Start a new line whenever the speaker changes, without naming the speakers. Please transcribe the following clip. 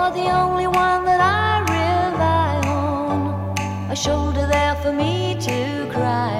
You're the only one that I rely on, a shoulder there for me to cry